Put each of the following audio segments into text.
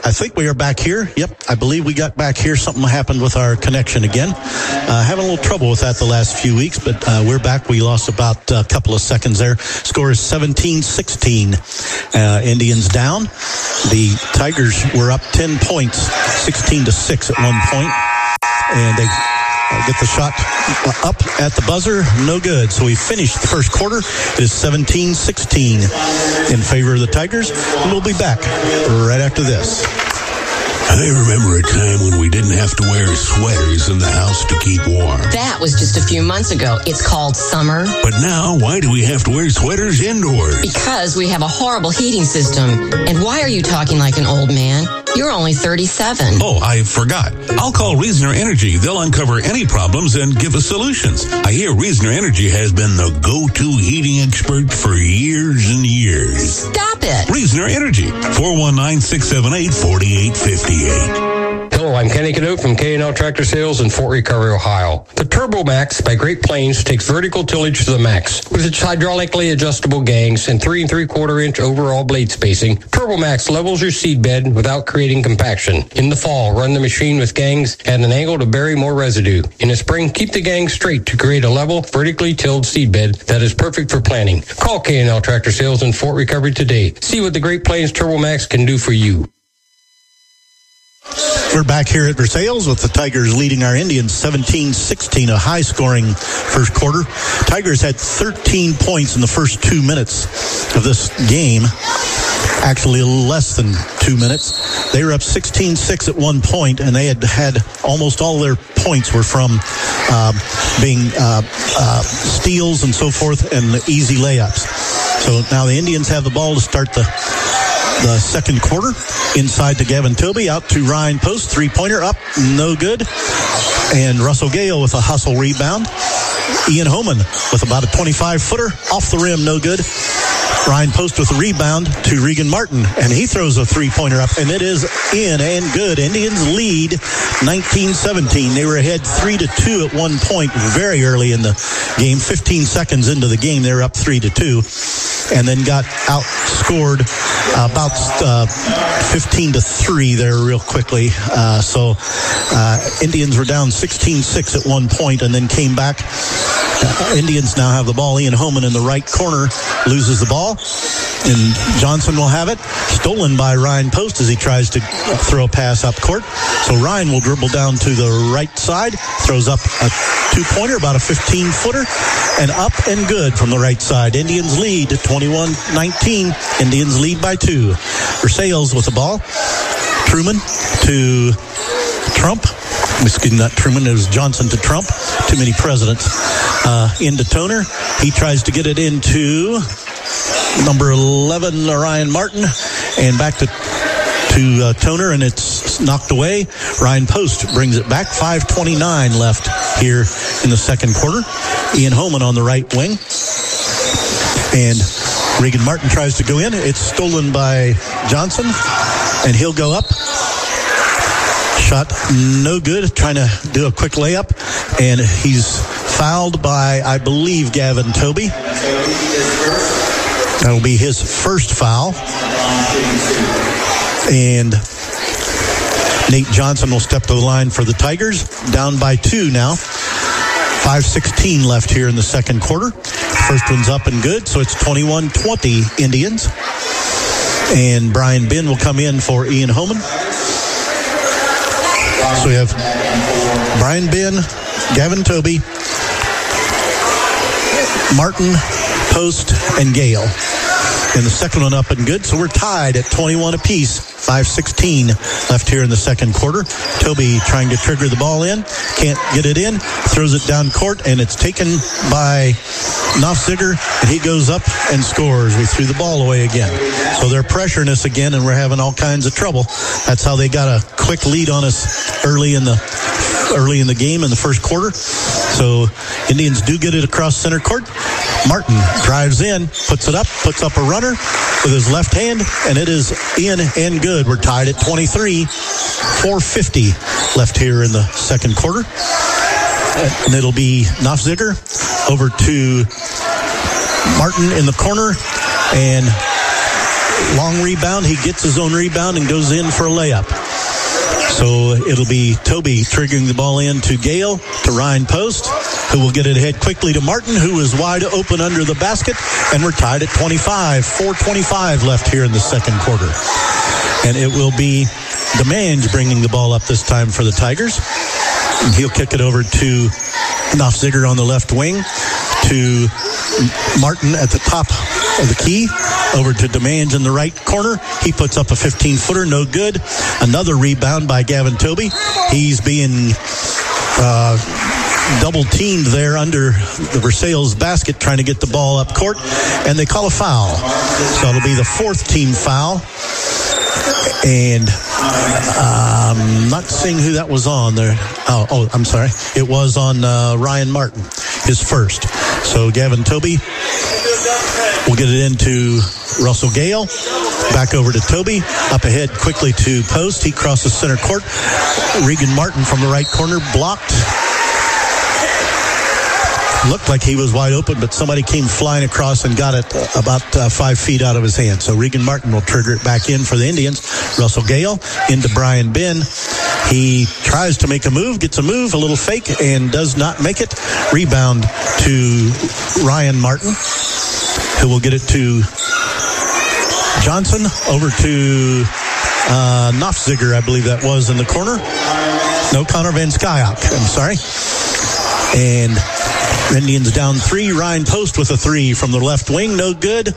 I think we are back here. Yep, I believe we got back here. Something happened with our connection again. Having a little trouble with that the last few weeks, but we're back. We lost about a couple of seconds there. Score is 17-16. Indians down. The Tigers were up 10 points, 16-6 at one point. And they get the shot up at the buzzer. No good. So we finished the first quarter. It is 17-16 in favor of the Tigers. And we'll be back right after this. I remember a time when we didn't have to wear sweaters in the house to keep warm. That was just a few months ago. It's called summer. But now, why do we have to wear sweaters indoors? Because we have a horrible heating system. And why are you talking like an old man? You're only 37. Oh, I forgot. I'll call Reasoner Energy. They'll uncover any problems and give us solutions. I hear Reasoner Energy has been the go-to heating expert for years and years. Stop it. Reasoner Energy, 419-678-4858. Hello, I'm Kenny Canute from K&L Tractor Sales in Fort Recovery, Ohio. The Turbo Max by Great Plains takes vertical tillage to the max. With its hydraulically adjustable gangs and 3 3/4 inch overall blade spacing, Turbo Max levels your seed bed without creating compaction. In the fall, run the machine with gangs at an angle to bury more residue. In the spring, keep the gangs straight to create a level, vertically tilled seed bed that is perfect for planting. Call K&L Tractor Sales in Fort Recovery today. See what the Great Plains Turbo Max can do for you. We're back here at Versailles with the Tigers leading our Indians 17-16, a high-scoring first quarter. Tigers had 13 points in the first 2 minutes of this game. Actually, less than 2 minutes. They were up 16-6 at one point, and they had almost all their points were from being steals and so forth and easy layups. So now the Indians have the ball to start the second quarter. Inside to Gavin Toby, out to Ryan Post, three-pointer up, no good. And Russell Gale with a hustle rebound. Ian Homan with about a 25-footer off the rim, no good. Ryan Post with a rebound to Regan Martin, and he throws a three-pointer up, and it is in and good. Indians lead 19-17. They were ahead 3-2 at one point very early in the game. 15 seconds into the game, they were up 3-2, and then got outscored about 15-3 there real quickly. So Indians were down 16-6 at one point and then came back. Indians now have the ball. Ian Homan in the right corner loses the ball, and Johnson will have it. Stolen by Ryan Post as he tries to throw a pass up court. So Ryan will dribble down to the right side, throws up a two-pointer, about a 15-footer, and up and good from the right side. Indians lead 21-19. Indians lead by 2. Versailles with the ball. Truman to Trump. Excuse me, not Truman. It was Johnson to Trump. Too many presidents. Into Toner. He tries to get it into number 11, Ryan Martin, and back to Toner, and it's knocked away. Ryan Post brings it back. 5:29 left here in the second quarter. Ian Homan on the right wing, and Regan Martin tries to go in. It's stolen by Johnson, and he'll go up. Shot no good, trying to do a quick layup, and he's fouled by, I believe, Gavin Toby. That'll be his first foul. And Nate Johnson will step to the line for the Tigers, down by 2 now. 5:16 left here in the second quarter. First one's up and good, so it's 21-20 Indians. And Brian Bin will come in for Ian Homan. So we have Brian Bin, Gavin Toby, Martin, Post, and Gale. And the second one up and good. So we're tied at 21 apiece. 5:16 left here in the second quarter. Toby trying to trigger the ball in. Can't get it in. Throws it down court, and it's taken by Nofziger, and he goes up and scores. We threw the ball away again. So they're pressuring us again, and we're having all kinds of trouble. That's how they got a quick lead on us early in the game in the first quarter. So Indians do get it across center court. Martin drives in, puts up a runner with his left hand, and it is in and good. We're tied at 23. 4:50 left here in the second quarter. And it'll be Nofziger over to Martin in the corner, and long rebound. He gets his own rebound and goes in for a layup. So it'll be Toby triggering the ball in to Gale, to Ryan Post, who will get it ahead quickly to Martin, who is wide open under the basket, and we're tied at 25. 4:25 left here in the second quarter. And it will be Demange bringing the ball up this time for the Tigers. And he'll kick it over to Nofziger on the left wing, to Martin at the top of the key, over to Demange in the right corner. He puts up a 15-footer, no good. Another rebound by Gavin Toby. He's being double-teamed there under the Versailles basket, trying to get the ball up court, and they call a foul. So it'll be the fourth team foul. And I'm not seeing who that was on there. Oh, I'm sorry. It was on Ryan Martin, his first. So Gavin Toby will get it into Russell Gale. Back over to Toby. Up ahead quickly to Post. He crosses center court. Regan Martin from the right corner blocked. Looked like he was wide open, but somebody came flying across and got it about 5 feet out of his hand. So Regan Martin will trigger it back in for the Indians. Russell Gale into Brian Ben. He tries to make a move, gets a move, a little fake, and does not make it. Rebound to Ryan Martin, who will get it to Johnson, over to Nofziger, I believe that was in the corner. No, Connor Van Skyok, I'm sorry. And Indians down 3. Ryan Post with a 3 from the left wing. No good.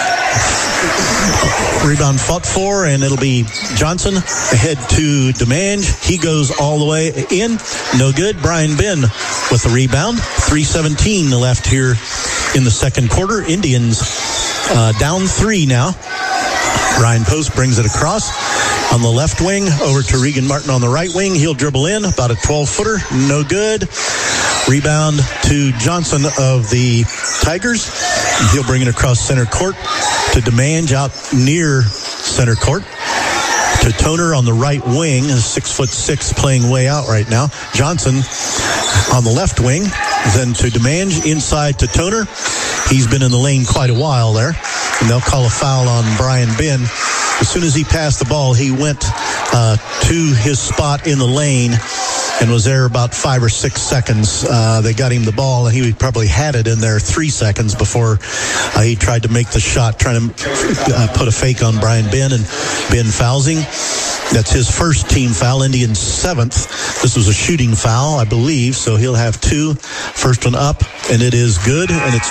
Rebound fought for, and it'll be Johnson ahead to Demange. He goes all the way in. No good. Brian Ben with the rebound. 3:17 left here in the second quarter. Indians down 3 now. Ryan Post brings it across on the left wing over to Regan Martin on the right wing. He'll dribble in about a 12-footer. No good. Rebound to Johnson of the Tigers. He'll bring it across center court to Demange out near center court. To Toner on the right wing, 6'6", playing way out right now. Johnson on the left wing. Then to Demange, inside to Toner. He's been in the lane quite a while there. And they'll call a foul on Brian Ben. As soon as he passed the ball, he went to his spot in the lane and was there about 5 or 6 seconds. They got him the ball, and he probably had it in there 3 seconds before he tried to make the shot, trying to put a fake on Brian Ben, and Ben fouls him. That's his first team foul, Indians' 7th. This was a shooting foul, I believe, so he'll have 2. First one up, and it is good, and it's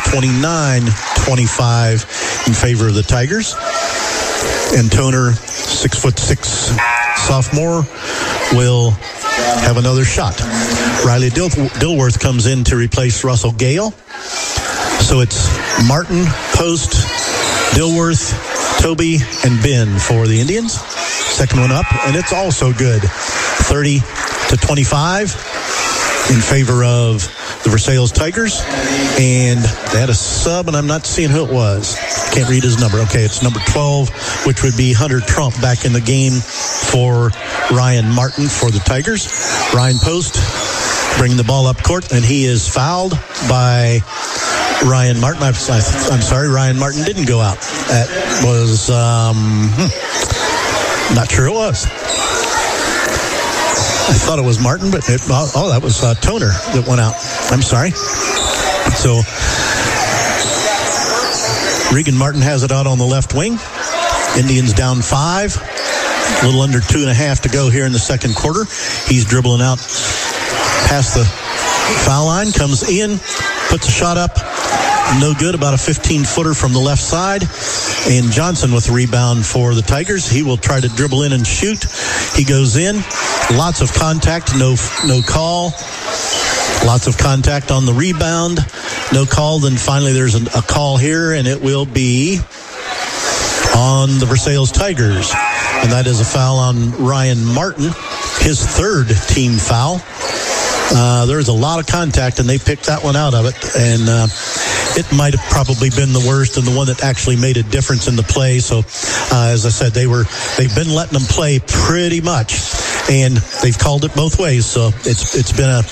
29-25 in favor of the Tigers. And Toner, 6'6" sophomore, will have another shot. Riley Dilworth comes in to replace Russell Gale. So it's Martin, Post, Dilworth, Toby, and Ben for the Indians. Second one up, and it's also good. 30-25 in favor of the Versailles Tigers. And they had a sub, and I'm not seeing who it was. Can't read his number. Okay, it's number 12, which would be Hunter Trump back in the game for Ryan Martin for the Tigers. Ryan Post bringing the ball up court, and he is fouled by Ryan Martin. I'm sorry, Ryan Martin didn't go out. That was, not sure it was. I thought it was Martin, but that was Toner that went out. I'm sorry. So Regan Martin has it out on the left wing. Indians down 5. A little under 2.5 to go here in the second quarter. He's dribbling out past the foul line, comes in, puts a shot up. No good, about a 15-footer from the left side. And Johnson with the rebound for the Tigers. He will try to dribble in and shoot. He goes in. Lots of contact, no call. Lots of contact on the rebound. No call. Then finally there's a call here, and it will be on the Versailles Tigers. And that is a foul on Ryan Martin, his 3rd team foul. There was a lot of contact, and they picked that one out of it. And it might have probably been the worst and the one that actually made a difference in the play. So, as I said, they've been letting them play pretty much, and they've called it both ways. So it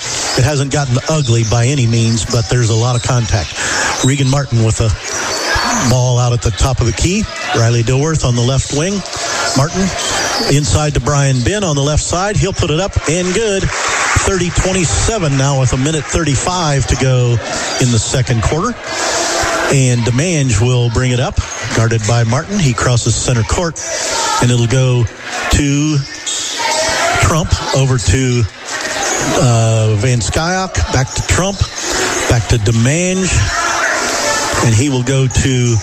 hasn't gotten ugly by any means, but there's a lot of contact. Regan Martin with a Ball out at the top of the key. Riley Dilworth on the left wing. Martin inside to Brian Benn on the left side. He'll put it up and good. 30-27 now with 1:35 to go in the second quarter. And DeMange will bring it up, guarded by Martin. He crosses center court, and it'll go to Trump, over to Van Skyok, back to Trump, back to DeMange, and he will go to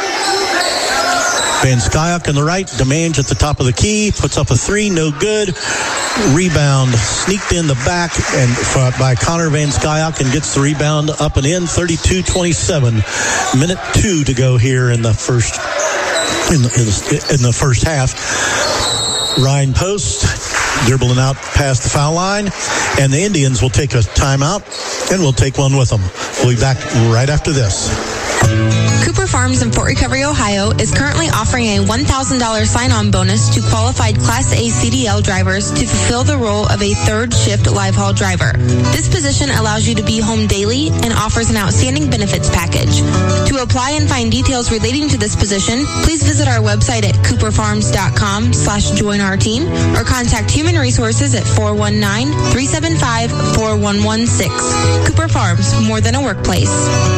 Van Skyok on the right. DeMange at the top of the key, puts up a three, no good. Rebound sneaked in the back and by Connor Van Skyok, and gets the rebound up and in. 32-27. Minute 2 to go here in the first in the first half. Ryan Post dribbling out past the foul line, and the Indians will take a timeout, and we'll take one with them. We'll be back right after this. Cooper Farms in Fort Recovery, Ohio is currently offering a $1,000 sign-on bonus to qualified Class A CDL drivers to fulfill the role of a third shift live haul driver. This position allows you to be home daily and offers an outstanding benefits package. To apply and find details relating to this position, please visit our website at cooperfarms.com/join our team or contact Human Resources at 419-375-4116. Cooper Farms, more than a workplace.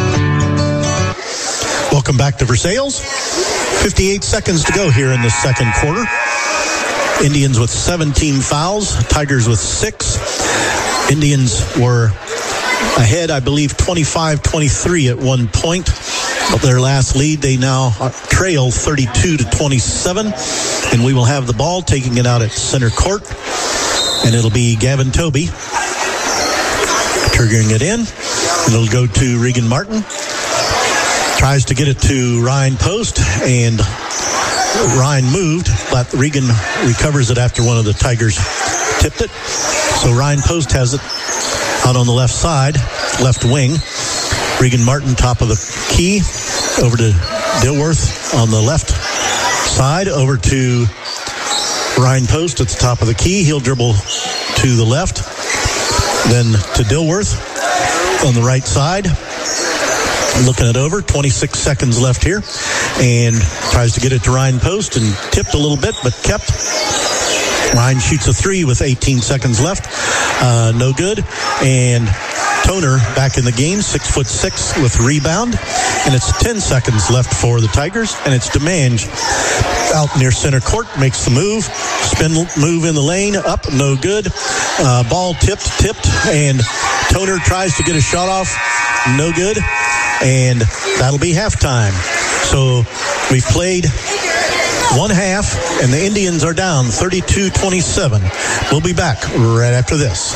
Welcome back to Versailles. 58 seconds to go here in the second quarter. Indians with 17 fouls, Tigers with 6. Indians were ahead, I believe, 25-23 at one point of their last lead. They now trail 32-27, and we will have the ball, taking it out at center court, and it'll be Gavin Toby triggering it in, and it'll go to Regan Martin. Tries to get it to Ryan Post, and Ryan moved, but Regan recovers it after one of the Tigers tipped it. So Ryan Post has it out on the left side, left wing. Regan Martin, top of the key, over to Dilworth on the left side, over to Ryan Post at the top of the key. He'll dribble to the left, then to Dilworth on the right side. Looking it over, 26 seconds left here, and tries to get it to Ryan Post, and tipped a little bit, but kept. Ryan shoots a three with 18 seconds left. No good. And Toner back in the game, 6'6" with rebound. And it's 10 seconds left for the Tigers. And it's DeMange out near center court, makes the move. Spin move in the lane, up, no good. Ball tipped, and Toner tries to get a shot off. No good. And that'll be halftime. So we've played one half, and the Indians are down 32-27. We'll be back right after this.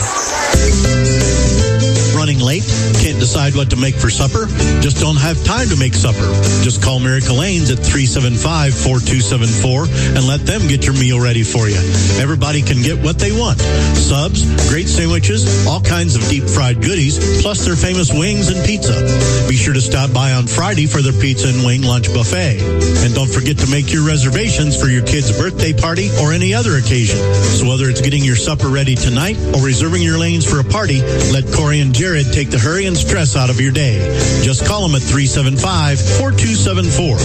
Running late? Can't decide what to make for supper? Just don't have time to make supper. Just call Miracle Lanes at 375-4274 and let them get your meal ready for you. Everybody can get what they want. Subs, great sandwiches, all kinds of deep fried goodies, plus their famous wings and pizza. Be sure to stop by on Friday for their pizza and wing lunch buffet. And don't forget to make your reservations for your kid's birthday party or any other occasion. So whether it's getting your supper ready tonight or reserving your lanes for a party, let Corey and Jared take the hurry and stress out of your day. Just call them at 375-4274.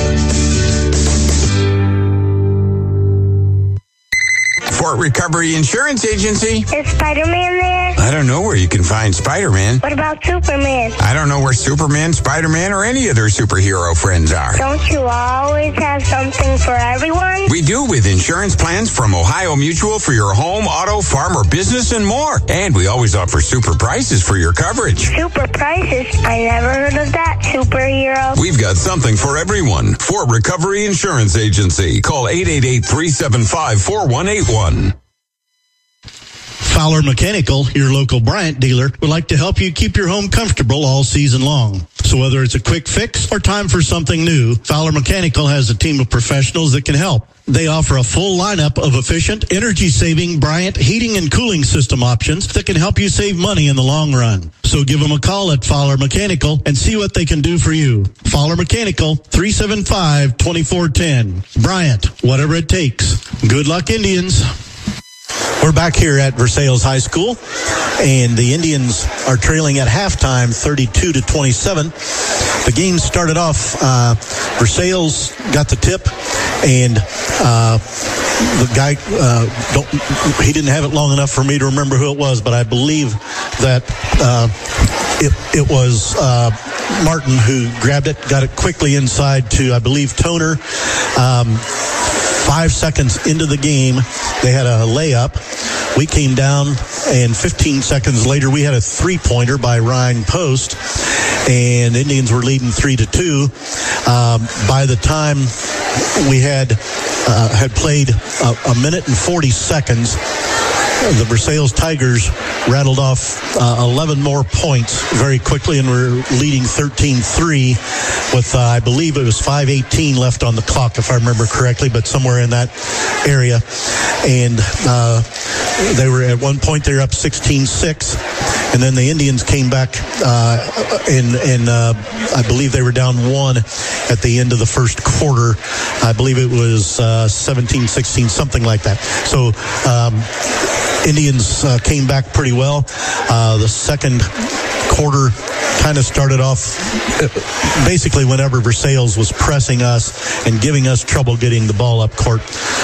Fort Recovery Insurance Agency. Is Spider-Man there? I don't know where you can find Spider-Man. What about Superman? I don't know where Superman, Spider-Man, or any of their superhero friends are. Don't you always have something for everyone? We do, with insurance plans from Ohio Mutual for your home, auto, farm, or business, and more. And we always offer super prices for your coverage. Super prices? I never heard of that, superhero. We've got something for everyone. Fort Recovery Insurance Agency. Call 888-375-4181. Fowler Mechanical, your local Bryant dealer, would like to help you keep your home comfortable all season long. So whether it's a quick fix or time for something new, Fowler Mechanical has a team of professionals that can help. They offer a full lineup of efficient, energy-saving Bryant heating and cooling system options that can help you save money in the long run. So give them a call at Fowler Mechanical and see what they can do for you. Fowler Mechanical, 375-2410. Bryant, whatever it takes. Good luck, Indians. We're back here at Versailles High School, and the Indians are trailing at halftime 32-27. The game started off, Versailles got the tip, and the guy, he didn't have it long enough for me to remember who it was, but I believe that it was Martin who grabbed it, got it quickly inside to, I believe, Toner. 5 seconds into the game, they had a layup. We came down, and 15 seconds later, we had a three-pointer by Ryan Post, and Indians were leading 3-2. By the time we had played a minute and 40 seconds, the Versailles Tigers rattled off 11 more points very quickly, and we're leading 13-3 with, I believe it was 5:18 left on the clock, if I remember correctly, but somewhere in that area. And they were at one point, they were up 16-6. And then the Indians came back, and I believe they were down 1 at the end of the first quarter. I believe it was 17-16, something like that. So Indians came back pretty well. The second quarter kind of started off basically whenever Versailles was pressing us and giving us trouble getting the ball up court.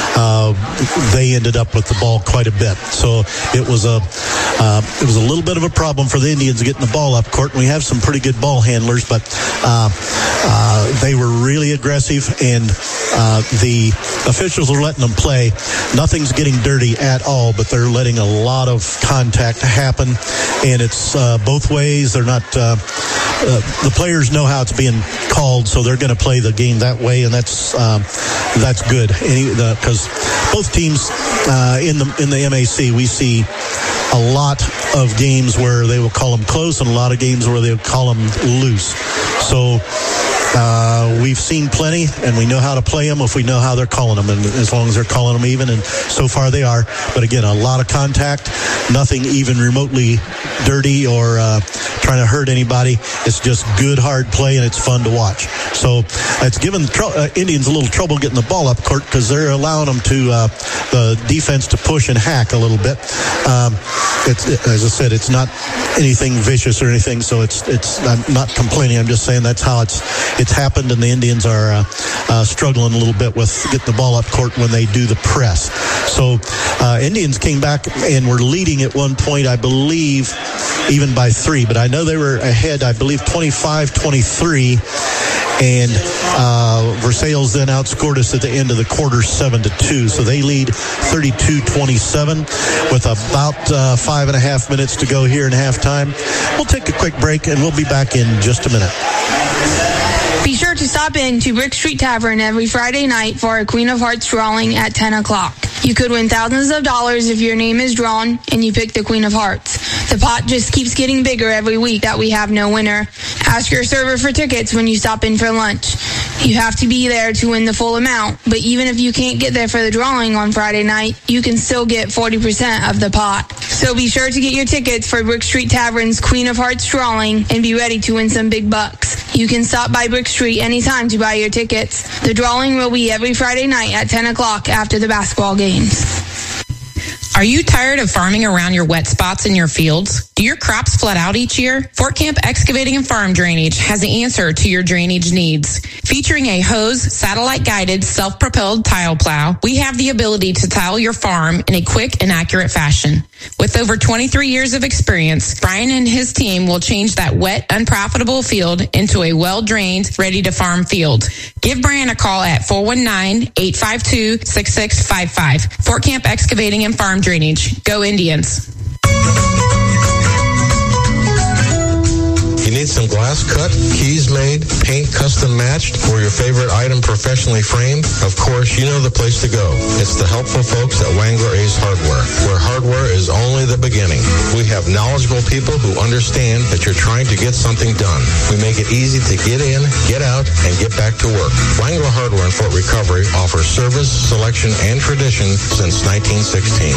They ended up with the ball quite a bit. So it was a little bit of a problem for the Indians getting the ball up court. And we have some pretty good ball handlers, but they were really aggressive, and the officials are letting them play. Nothing's getting dirty at all, but they're letting a lot of contact happen, and it's both ways. They're not the players know how it's being called, so they're going to play the game that way, and that's good. Because both teams in the MAC, we see a lot of games where they will call them close, and a lot of games where they'll call them loose. So we've seen plenty, and we know how to play them if we know how they're calling them, and as long as they're calling them even, and so far they are. But again, a lot of contact, nothing even remotely dirty or trying to hurt anybody. It's just good, hard play, and it's fun to watch. So it's given Indians a little trouble getting the ball up court, because they're allowing them to the defense to push and hack a little bit. It's, as I said, it's not anything vicious or anything, so I'm not complaining. I'm just saying that's how it's happened, and the Indians are struggling a little bit with getting the ball up court when they do the press. So Indians came back and were leading at one point, I believe, even by 3, but I know they were ahead, I believe, 25-23. And Versailles then outscored us at the end of the quarter 7-2. So they lead 32-27 with about 5.5 minutes to go here in halftime. We'll take a quick break, and we'll be back in just a minute. Be sure to stop in to Brick Street Tavern every Friday night for a Queen of Hearts drawing at 10 o'clock. You could win thousands of dollars if your name is drawn and you pick the Queen of Hearts. The pot just keeps getting bigger every week that we have no winner. Ask your server for tickets when you stop in for lunch. You have to be there to win the full amount, but even if you can't get there for the drawing on Friday night, you can still get 40% of the pot. So be sure to get your tickets for Brick Street Tavern's Queen of Hearts drawing and be ready to win some big bucks. You can stop by Brick Street anytime to buy your tickets. The drawing will be every Friday night at 10 o'clock after the basketball games. Are you tired of farming around your wet spots in your fields? Do your crops flood out each year? Fort Camp Excavating and Farm Drainage has the answer to your drainage needs. Featuring a hose, satellite-guided, self-propelled tile plow, we have the ability to tile your farm in a quick and accurate fashion. With over 23 years of experience, Brian and his team will change that wet, unprofitable field into a well-drained, ready-to-farm field. Give Brian a call at 419-852-6655. Fort Camp Excavating and Farm Drainage. Go Indians. You need some glass cut, keys made, paint custom matched, or your favorite item professionally framed? Of course, you know the place to go. It's the helpful folks at Wangler Ace Hardware, where hardware is only the beginning. We have knowledgeable people who understand that you're trying to get something done. We make it easy to get in, get out, and get back to work. Wangler Hardware in Fort Recovery offers service, selection, and tradition since 1916.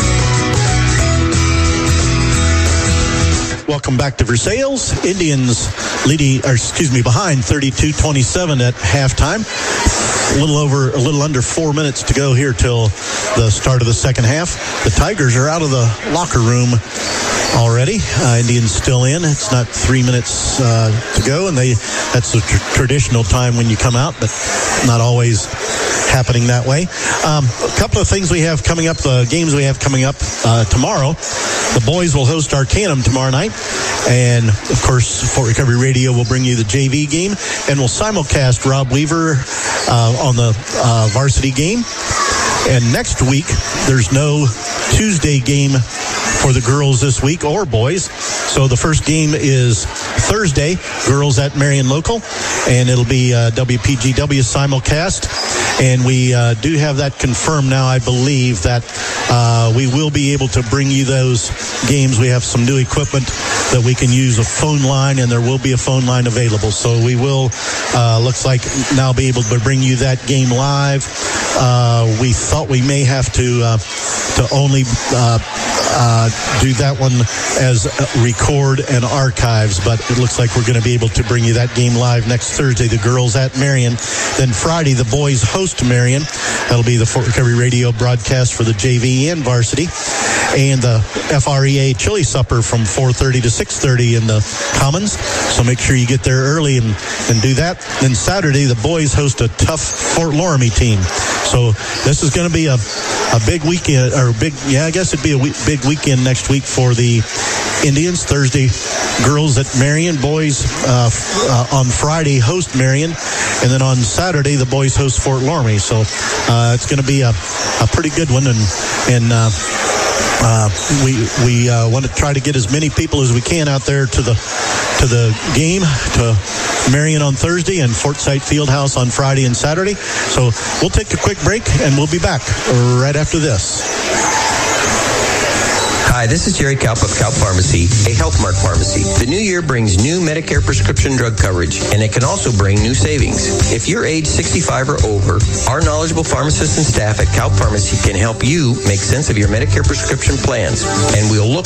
Welcome back to Versailles. Indians behind 32-27 at halftime. A little under 4 minutes to go here till the start of the second half. The Tigers are out of the locker room already. Indians still in. It's not 3 minutes to go, and that's the traditional time when you come out, but not always happening that way. A couple of things we have coming up, the games we have coming up tomorrow. The boys will host Arcanum tomorrow night, and of course Fort Recovery Radio will bring you the JV game, and we'll simulcast Rob Weaver on the varsity game. And next week there's no Tuesday game for the girls this week or boys. So the first game is Thursday, girls at Marion Local, and it'll be WPGW simulcast. And we do have that confirmed now. I believe that we will be able to bring you those games. We have some new equipment that we can use, a phone line, and there will be a phone line available. So we will, looks like, now be able to bring you that game live. We thought we may have to only do that one as record and archives, but it looks like we're going to be able to bring you that game live next Thursday, the girls at Marion. Then Friday, the boys host Marion. That'll be the Fort Recovery Radio broadcast for the JV and varsity. And the FREA chili supper from 4:30 to 6:30 in the Commons. So make sure you get there early and do that. Then Saturday, the boys host a tough Fort Loramie team. So this is going to be a big weekend, or I guess it'd be a big weekend next week for the Indians. Thursday, girls at Marion, boys on Friday host Marion, and then on Saturday the boys host Fort Loramie. So it's going to be a pretty good one, and we want to try to get as many people as we can out there to the game, to Marion on Thursday and Fort Sight Fieldhouse on Friday and Saturday. So we'll take a quick break and we'll be back right after this. Hi, this is Jerry Kalp of Kalp Pharmacy, a HealthMark pharmacy. The new year brings new Medicare prescription drug coverage, and it can also bring new savings. If you're age 65 or over, our knowledgeable pharmacists and staff at Kalp Pharmacy can help you make sense of your Medicare prescription plans, and we'll look...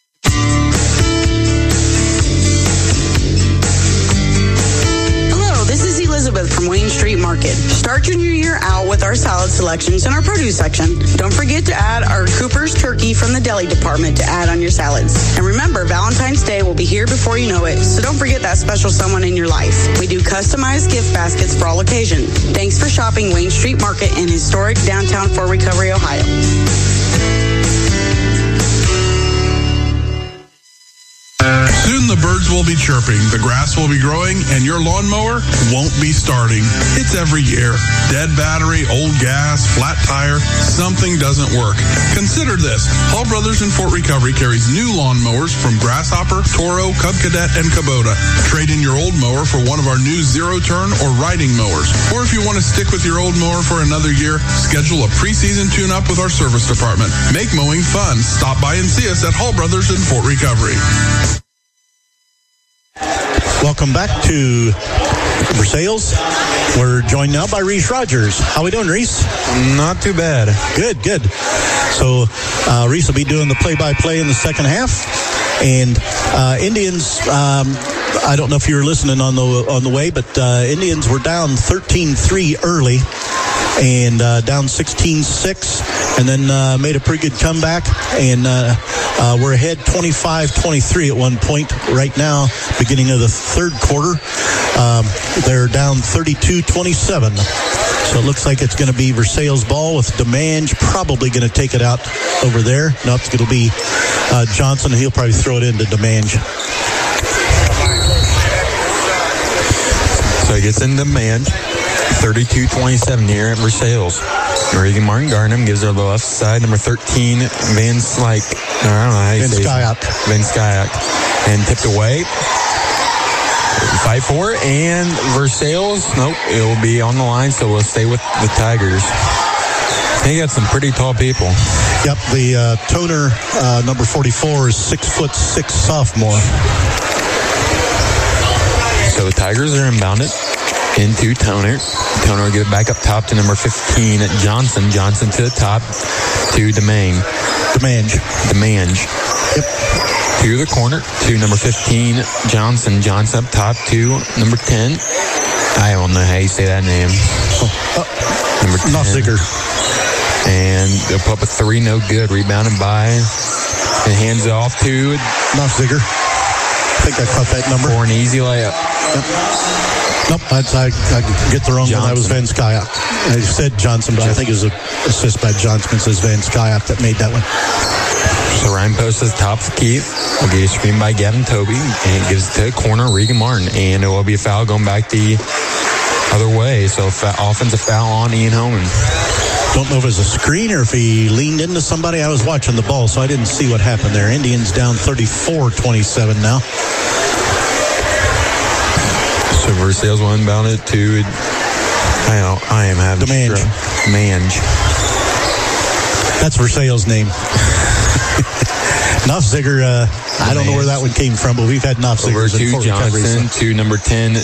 Elizabeth from Wayne Street Market. Start your new year out with our salad selections in our produce section. Don't forget to add our Cooper's turkey from the deli department to add on your salads. And remember, Valentine's Day will be here before you know it, so don't forget that special someone in your life. We do customized gift baskets for all occasions. Thanks for shopping Wayne Street Market in historic downtown Fort Recovery, Ohio. Soon the birds will be chirping, the grass will be growing, and your lawnmower won't be starting. It's every year. Dead battery, old gas, flat tire, something doesn't work. Consider this. Hall Brothers in Fort Recovery carries new lawnmowers from Grasshopper, Toro, Cub Cadet, and Kubota. Trade in your old mower for one of our new zero-turn or riding mowers. Or if you want to stick with your old mower for another year, schedule a preseason tune-up with our service department. Make mowing fun. Stop by and see us at Hall Brothers in Fort Recovery. Welcome back to Versailles. We're joined now by Reese Rogers. How we doing, Reese? Not too bad. Good. So Reese will be doing the play-by-play in the second half. And Indians, I don't know if you were listening on the way, but Indians were down 13-3 early and down 16-6, and then made a pretty good comeback, and we're ahead 25-23 at one point right now, beginning of the third quarter. They're down 32-27. So it looks like it's going to be Versailles ball, with Demange probably going to take it out over there. No, it's going to be Johnson. He'll probably throw it into Demange. So he gets in Demange. 32-27 here at Versailles. Regan Martin Garnham gives her the left side. Number 13, Van Slyke. I don't know how you say it. Van Skyak. And tipped away. 5-4. And Versailles, nope, it will be on the line, so we'll stay with the Tigers. They got some pretty tall people. Yep, the toner, number 44, is 6'6" sophomore. So the Tigers are inbounded into Toner. Toner will get it back up top to number 15, Johnson. Johnson to the top to Demange. Yep. To the corner to number 15, Johnson. Johnson up top to number 10. I don't know how you say that name. Number 10. Nofziger. And they'll put up a three, no good. Rebounded by And hands it off to Nofziger. I think I caught that number. For an easy layup. Yep. Nope, I get the wrong one. That was Van Skyok. I said Johnson, but I think it was an assist by Johnson. It says Van Skyok that made that one. So Ryan Post is top of the key. Will get a screen by Gavin Toby, and it gives it to corner Regan Martin. And it will be a foul going back the other way. So offensive foul on Ian Homan. Don't know if it was a screen or if he leaned into somebody. I was watching the ball, so I didn't see what happened there. Indians down 34-27 now. So Versailles will inbound it to, I am having Mange. That's Versailles' name. Nofziger, I don't know where that one came from, but we've had Nofzigers in Fort Johnson to number 10.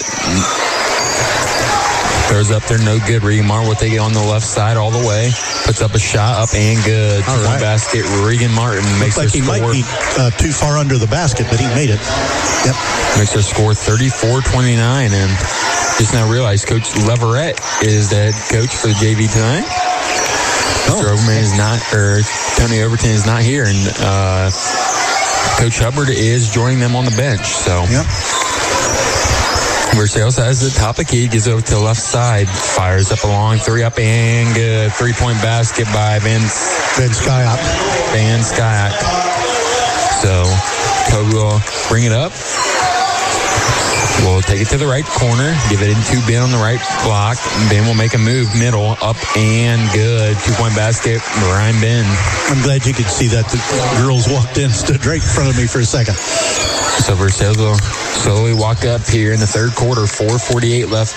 Throws up there, no good. Regan Martin will take it on the left side all the way. Puts up a shot, up and good. All right. Basket. Regan Martin makes like he might be too far under the basket, but he made it. Yep. Makes her score 34-29. And just now realized Coach Leverett is the head coach for the JV tonight. Mr. Overman is not, or Tony Overton is not here. And Coach Hubbard is joining them on the bench. So. Yep. Versailles has the top of the key, gives over to the left side, fires up a long three up and good. 3-point basket by Van Skyok. Van Skyok. So Kobe will bring it up. We'll take it to the right corner, give it into Ben on the right block. Ben will make a move, middle, up and good. 2-point basket, Ryan Ben. I'm glad you could see that. The girls walked in, stood right in front of me for a second. So Versailles will slowly walk up here in the third quarter. 4:48 left.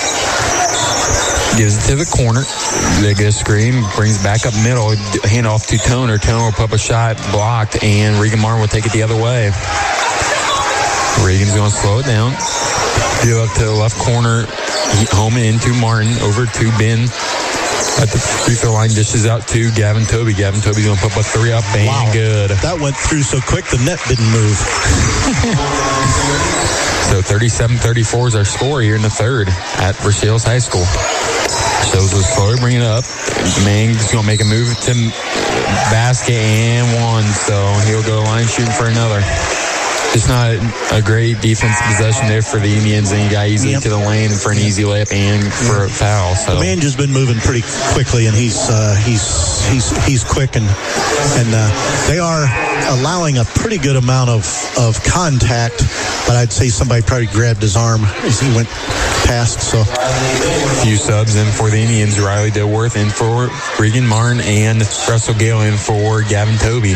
Gives it to the corner. They get a screen, brings back up middle, hand off to Toner. Toner will put up a shot, blocked, and Regan Martin will take it the other way. Regan's going to slow it down. Give up to the left corner. Home into Martin. Over to Ben. At the free throw line, dishes out to Gavin Toby. Gavin Toby's going to put up a three up and good. That went through so quick, the net didn't move. So 37-34 is our score here in the third at Versailles High School. So we'll slowly bring it up. Mang's going to make a move to basket and one. So he'll go line shooting for another. It's not a great defensive possession there for the Indians, and he got easily to the lane for an easy layup and for a foul. So the man just been moving pretty quickly, and he's quick, and they are allowing a pretty good amount of contact. But I'd say somebody probably grabbed his arm as he went past. So a few subs in for the Indians: Riley Dilworth in for Regan Martin and Russell Gale in for Gavin Toby.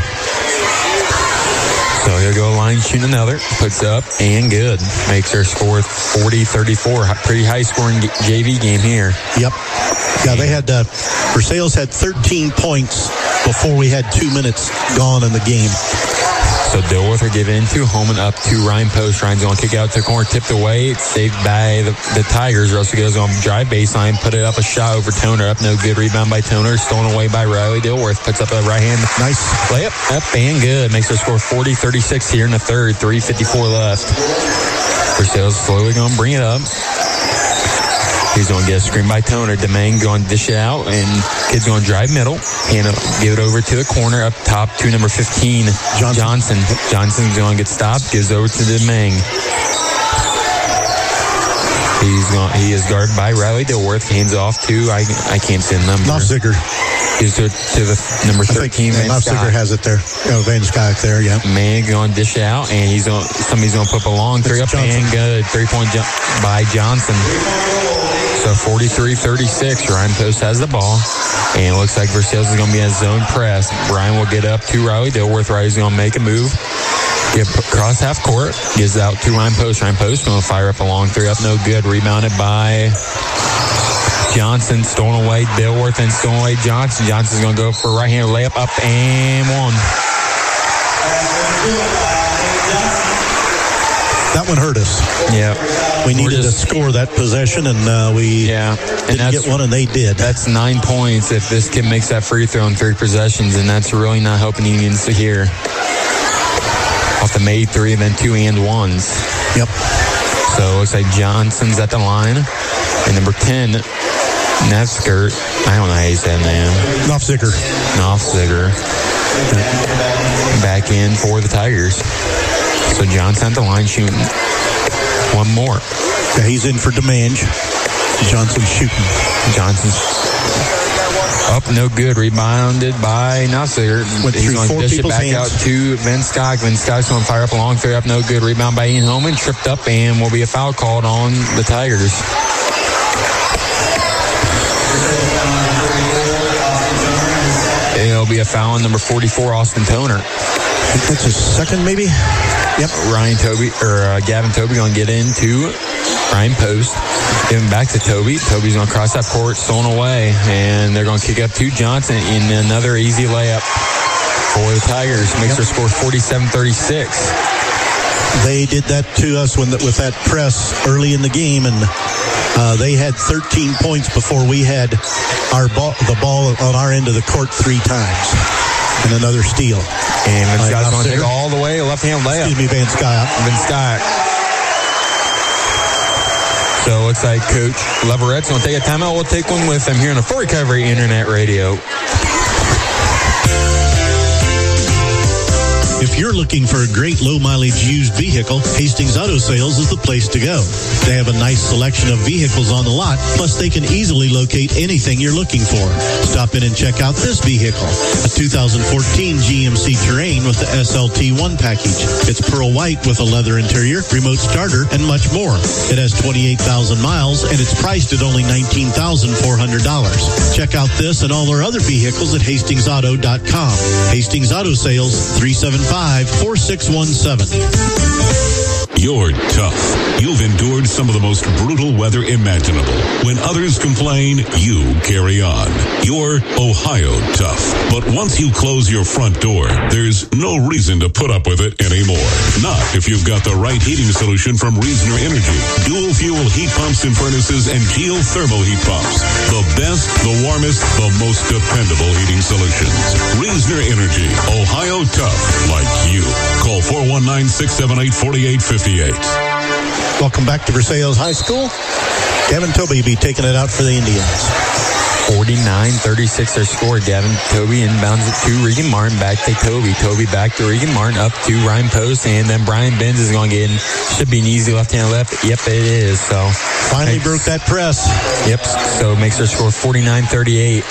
So he'll go line, shoot another, puts up, and good. Makes her score 40-34. Pretty high-scoring JV game here. Yep. Yeah, they had, Versailles had 13 points before we had 2 minutes gone in the game. So Dilworth will give it into Holman up to Ryan Post. Ryan's going to kick out to the corner, tipped away. It's saved by the Tigers. Russell goes on drive baseline, put it up a shot over Toner. Up no good. Rebound by Toner. Stolen away by Riley Dilworth. Puts up a right hand. Nice layup. Up and good. Makes her score 40-36 here in the third. 3:54 left. Versailles slowly going to bring it up. He's going to get a screen by Toner. Domingue going to dish it out, and kid's going to drive middle. And give it over to the corner up top to number 15, Johnson. Johnson's going to get stopped. Gives over to Domingue. He is guarded by Riley Dilworth. Hands off to, I can't see the number. Nofziger. Gives it to the number 13, Van Skyok. Nofziger has it there. Oh, Van Skyok there, yeah. Man going to dish it out, and somebody's going to put up a long three up and good. 3-point jump by Johnson. So 43-36, Ryan Post has the ball. And it looks like Versailles is going to be in a zone press. Ryan will get up to Riley Dilworth. Riley's going to make a move. Get across half court. Gives out to Ryan Post. Ryan Post going to fire up a long three up. No good. Rebounded by Johnson. Stolen away. Dilworth and stolen away Johnson. Johnson's going to go for a right-hand layup. Up and one. That one hurt us. Yeah. We needed to score that possession, and we didn't get one, and they did. That's 9 points if this kid makes that free throw in 3 possessions, and that's really not helping the Indians here. Off the made 3 and then 2 and 1s. Yep. So it looks like Johnson's at the line. And number 10, Nefskirt. I don't know how you say that name. Nofziger. back in for the Tigers. So Johnson at the line shooting one more. Yeah, he's in for Demange. Johnson shooting. Johnson's up, no good. Rebounded by Nasser. He's going to dish it back out to Van Skyke. Van Skyke's going to fire up a long three, up, no good. Rebound by Ian Holman. Tripped up, and will be a foul called on the Tigers. It'll be a foul on number 44, Austin Toner. I think that's his second, maybe? Yep. Gavin Toby going to get into Ryan Post. Give him back to Toby. Toby's going to cross that court, stolen away, and they're going to kick up to Johnson in another easy layup for the Tigers. Makes their score 47-36. They did that to us with that press early in the game, and they had 13 points before we had the ball on our end of the court 3 times. And another steal. And Van Skyke's going to take all the way, left-hand layup. Excuse me, Van Skyke. Van Skyke. So it looks like Coach Leverette's going to take a timeout. We'll take one with him here on the For Recovery Internet Radio. If you're looking for a great low-mileage used vehicle, Hastings Auto Sales is the place to go. They have a nice selection of vehicles on the lot, plus they can easily locate anything you're looking for. Stop in and check out this vehicle, a 2014 GMC Terrain with the SLT1 package. It's pearl white with a leather interior, remote starter, and much more. It has 28,000 miles, and it's priced at only $19,400. Check out this and all our other vehicles at HastingsAuto.com. Hastings Auto Sales, 375-4617. You're tough. You've endured some of the most brutal weather imaginable. When others complain, you carry on. You're Ohio tough. But once you close your front door, there's no reason to put up with it anymore. Not if you've got the right heating solution from Reasoner Energy. Dual fuel heat pumps and furnaces and geothermal heat pumps. The best, the warmest, the most dependable heating solutions. Reasoner Energy. Ohio tough like you. Call 419-678-4858. Welcome back to Versailles High School. Gavin Toby will be taking it out for the Indians. 49-36 their score. Gavin Toby inbounds it to Regan Martin. Back to Toby. Toby back to Regan Martin. Up to Ryan Post. And then Brian Benz is going to get in. Should be an easy left-hand left. Yep, it is. So finally broke that press. Yep. So it makes their score 49-38.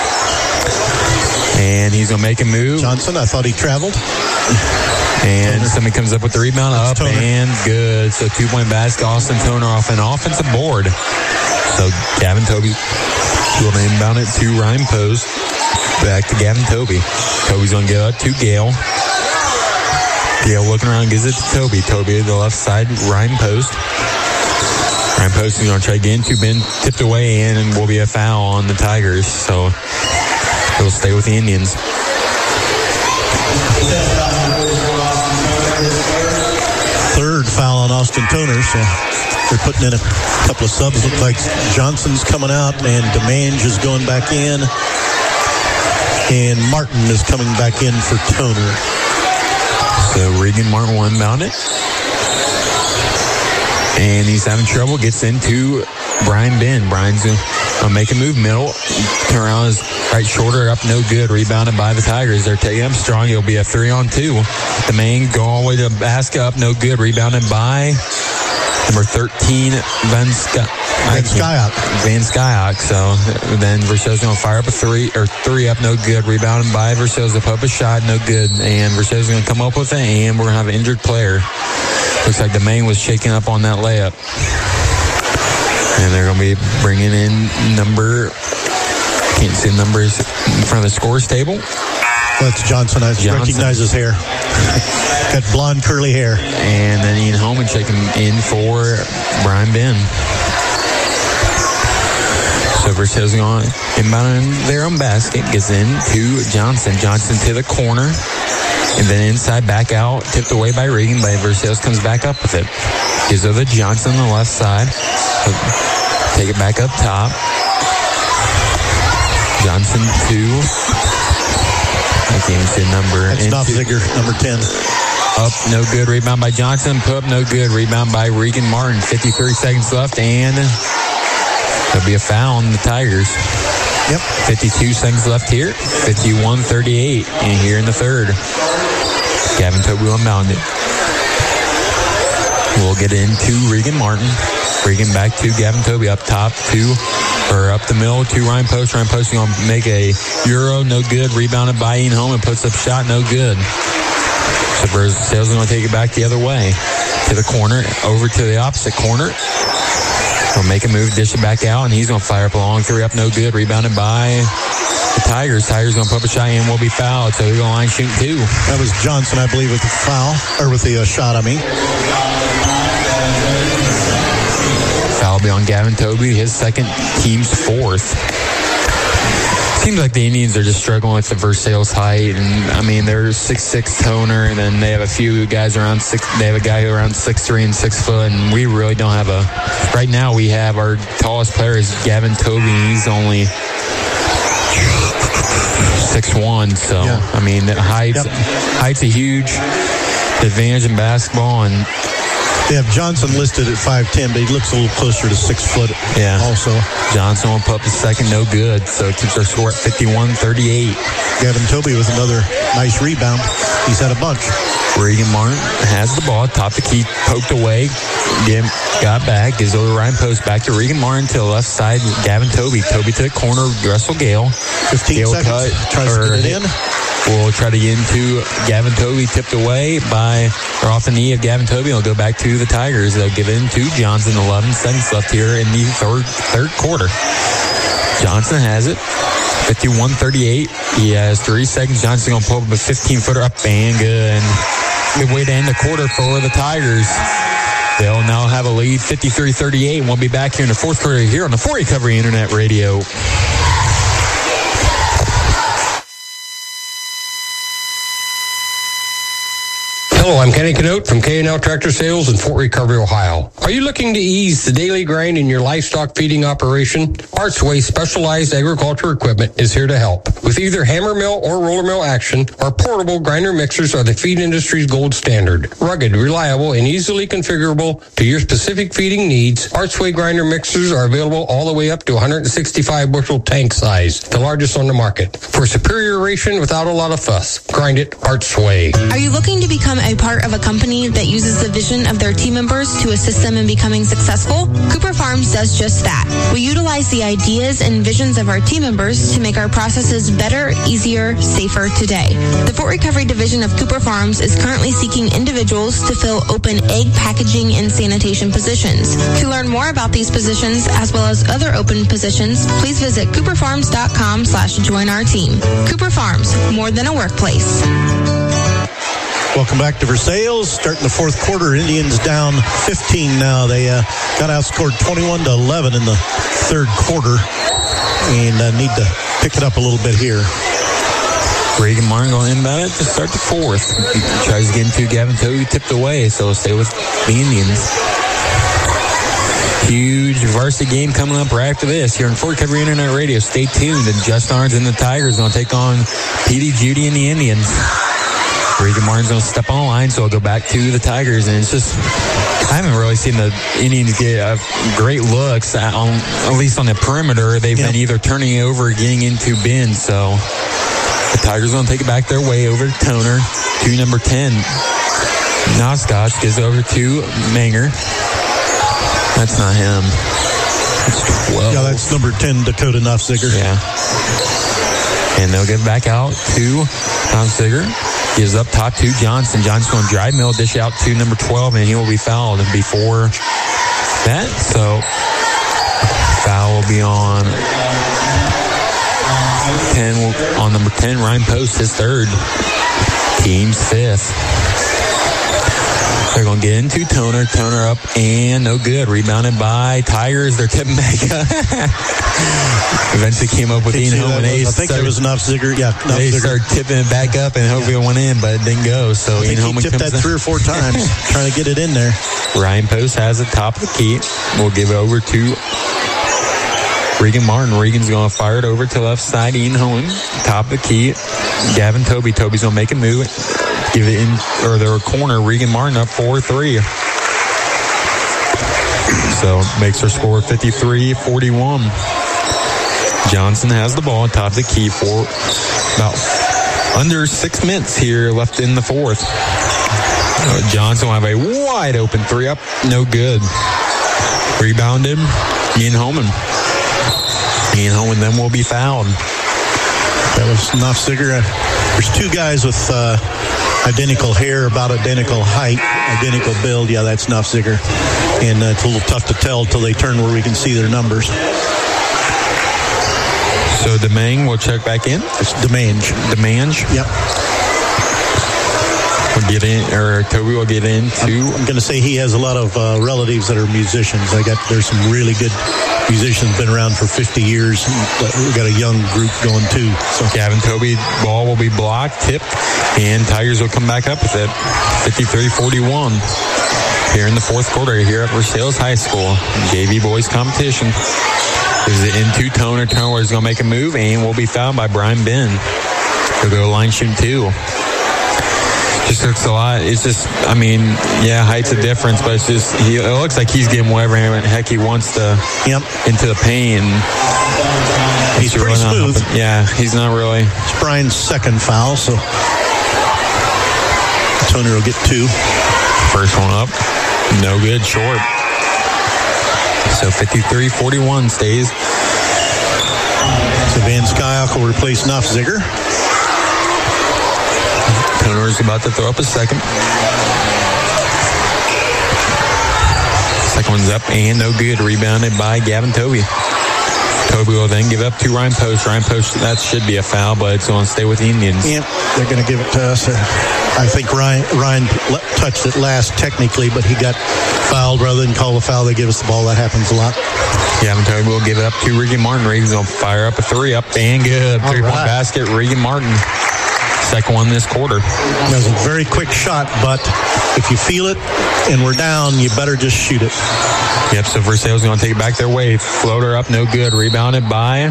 And he's going to make a move. Johnson, I thought he traveled. And somebody comes up with the rebound up and good. So 2-point basket. Austin Toner off an offensive board. So Gavin Toby will inbound it to Ryan Post. Back to Gavin Toby. Toby's going to get up to Gale. Gale looking around, gives it to Toby. Toby to the left side, Ryan Post. Ryan Post is going to try again. Ben tipped away in and will be a foul on the Tigers. So it'll stay with the Indians. Third foul on Austin Toner, so they're putting in a couple of subs. Look like Johnson's coming out and Demange is going back in, and Martin is coming back in for Toner. So Regan Martin will inbound it, and he's having trouble. Gets into Brian Ben. Brian's going to make a move middle. Turn around his right shoulder up, no good. Rebounded by the Tigers. They're taking him strong. It'll be a 3-on-2. The main go all the way to the basket up, no good. Rebounded by number 13, Van Skyok. So then Versailles going to fire up a three up, no good. Rebounded by Versailles. Up a shot, no good. And Versailles is going to come up with it, and we're going to have an injured player. Looks like the main was shaking up on that layup. And they're going to be bringing in can't see the numbers in front of the scores table. That's Johnson. I recognize his hair. Got blonde, curly hair. And then Ian Holman checking in for Brian Ben. So Versailles going inbound in their own basket. Gets in to Johnson. Johnson to the corner. And then inside, back out. Tipped away by Regan. But Versailles comes back up with it. Gives over to Johnson on the left side. So take it back up top. Johnson to, I can't even see the number. That's Knopfziger, number 10. Up, no good. Rebound by Johnson. Put up, no good. Rebound by Regan Martin. 53 seconds left, and there'll be a foul on the Tigers. Yep. 52 seconds left here. 51-38 and here in the third. Gavin Toby unbounded. We'll get into Regan Martin. Regan back to Gavin Toby up top up the middle to Ryan Post. Ryan Post is going to make a Euro, no good. Rebounded by Ian Holman, puts up shot, no good. So Sales is going to take it back the other way to the corner, over to the opposite corner. He'll make a move, dish it back out, and he's going to fire up a long three, up no good. Rebounded by the Tigers. Tigers going to put up a shot and will be fouled, so he's going to line shoot two. That was Johnson, I believe, with the foul, or with the shot, Foul will be on Gavin Toby, his second, team's fourth. Seems like the Indians are just struggling with the Versailles height, and they're 6'6" Toner, and then they have a few guys around 6. They have a guy around 6'3" and 6 foot, and we really don't have a. Right now, we have our tallest player is Gavin Toby, and he's only 6'1". So height's a huge advantage in basketball, and. They have Johnson listed at 5'10", but he looks a little closer to 6 foot. Yeah. Also, Johnson will put up the second, no good. So it keeps our score at 51-38. Gavin Toby with another nice rebound. He's had a bunch. Regan Martin has the ball, top the key, poked away, got back, gives over Ryan Post, back to Regan Martin to the left side. Gavin Toby. Toby to the corner, Russell Gale. 15 Gale seconds. Tries to get it in. We'll try to get into Gavin Toby, tipped away off the knee of Gavin Toby. He'll go back to the Tigers. They'll give it to Johnson. 11 seconds left here in the third quarter. Johnson has it. 51-38. He has 3 seconds. Johnson going to pull up a 15-footer up and good. Good way to end the quarter for the Tigers. They'll now have a lead, 53-38, and we'll be back here in the fourth quarter here on the 4 Recovery Internet Radio. Hello, I'm Kenny Canote from K&L Tractor Sales in Fort Recovery, Ohio. Are you looking to ease the daily grind in your livestock feeding operation? Artsway Specialized Agriculture Equipment is here to help. With either hammer mill or roller mill action, our portable grinder mixers are the feed industry's gold standard. Rugged, reliable, and easily configurable to your specific feeding needs, Artsway grinder mixers are available all the way up to 165 bushel tank size, the largest on the market. For superior ration without a lot of fuss, grind it Artsway. Are you looking to become a part of a company that uses the vision of their team members to assist them in becoming successful? Cooper Farms does just that. We utilize the ideas and visions of our team members to make our processes better, easier, safer today. The Fort Recovery Division of Cooper Farms is currently seeking individuals to fill open egg packaging and sanitation positions. To learn more about these positions, as well as other open positions, please visit cooperfarms.com/join our team. Cooper Farms, more than a workplace. Welcome back to Versailles. Starting the fourth quarter, Indians down 15 now. They got outscored 21-11 in the third quarter and need to pick it up a little bit here. Regan Martin going to inbound it to start the fourth. He tries to get into Gavin Toby, tipped away, so stay with the Indians. Huge varsity game coming up right after this here on Fort Recovery Internet Radio. Stay tuned. And Justin Arns and the Tigers going to take on Petey Judy and the Indians. Regan Martin's going to step on the line, so I'll go back to the Tigers. And it's just, I haven't really seen the Indians get great looks, at least on the perimeter. They've been either turning over or getting into bins. So the Tigers going to take it back their way over to Toner, to number 10. Noskosh gives over to Manger. That's not him. That's 12. Yeah, that's number 10, Dakota Nofziger. Yeah. And they'll get back out to Nofziger. Gives up top to Johnson. Johnson going to drive middle, dish out to number 12, and he will be fouled before that. So foul will be on 10, on number 10, Ryan Post, his third. Team's fifth. They're going to get into Toner. Toner up and no good. Rebounded by Tigers. They're tipping back up. Eventually came up with Ian Holman. I think there was Nofziger. Yeah, Nofziger. They started tipping it back up and hopefully it went in, but it didn't go. So Ian Holman tipped that 3 or 4 times trying to get it in there. Ryan Post has it top of the key. We'll give it over to Regan Martin. Regan's going to fire it over to left side. Ian Holman, top of the key. Gavin Toby. Toby's going to make a move. Give it in, or their corner. Regan Martin up 4-3. So makes her score 53-41. Johnson has the ball on top of the key for about under 6 minutes here left in the fourth. Johnson will have a wide open three up. No good. Rebounded. Ian Holman. Ian Holman then will be fouled. That was Nofziger. There's two guys with identical hair, about identical height, identical build. Yeah, that's Nofziger. And it's a little tough to tell until they turn where we can see their numbers. So Demange will check back in. It's Demange. Demange. Yep. Will get in, or Toby will get in too. I'm going to say he has a lot of relatives that are musicians. There's some really good musicians, been around for 50 years. We've got a young group going too. So Gavin Toby ball will be blocked, tipped, and Tigers will come back up with it. 53-41 here in the fourth quarter here at Versailles High School. JV boys competition. Is it into Toner? Toner is going to make a move and will be fouled by Brian Ben. He'll go line shoot two. Just looks a lot. It's just, height's a difference, but it's just, it looks like he's getting whatever the heck he wants to into the paint. He's pretty smooth. Yeah, he's not really. It's Brian's second foul, so Toner will get two. First one up. No good, short. So 53-41 stays. So Van Skyhock will replace Nofziger. Toner's about to throw up a second. Second one's up and no good. Rebounded by Gavin Toby. Toby will then give up to Ryan Post. Ryan Post, that should be a foul, but it's going to stay with the Indians. Yep, they're going to give it to us. I think Ryan touched it last technically, but he got fouled rather than call the foul. They give us the ball. That happens a lot. Gavin Toby will give it up to Regan Martin. Regan's going to fire up a three up and good. Three-point basket, Regan Martin. Second one this quarter. That was a very quick shot, but if you feel it and we're down, you better just shoot it. Yep, so Versailles is going to take it back their way. Floater up, no good. Rebounded by...